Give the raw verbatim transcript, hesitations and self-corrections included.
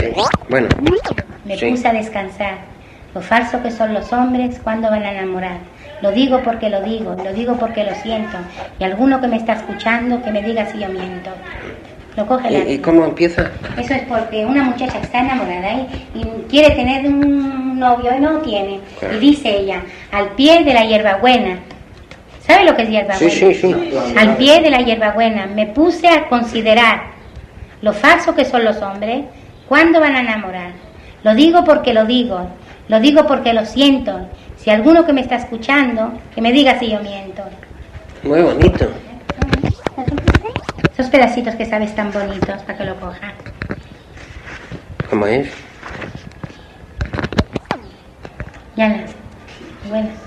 Bueno. Me Sí. puse a descansar. Lo falso que son los hombres, ¿cuándo van a enamorar? Lo digo porque lo digo, lo digo porque lo siento. Y alguno que me está escuchando, que me diga si yo miento. Lo coge la... ¿Y, ¿Y cómo empieza? Eso es porque una muchacha está enamorada ¿eh? y quiere tener un novio y no tiene. Claro. Y dice ella, al pie de la hierbabuena. ¿Sabe lo que es hierbabuena? Sí, sí, sí. Al pie de la hierbabuena me puse a considerar lo falso que son los hombres, ¿cuándo van a enamorar? Lo digo porque lo digo, lo digo porque lo siento. Si alguno que me está escuchando, que me diga si yo miento. Muy bonito. Esos pedacitos que sabes tan bonitos para que lo cojan. ¿Cómo es? Ya, bueno.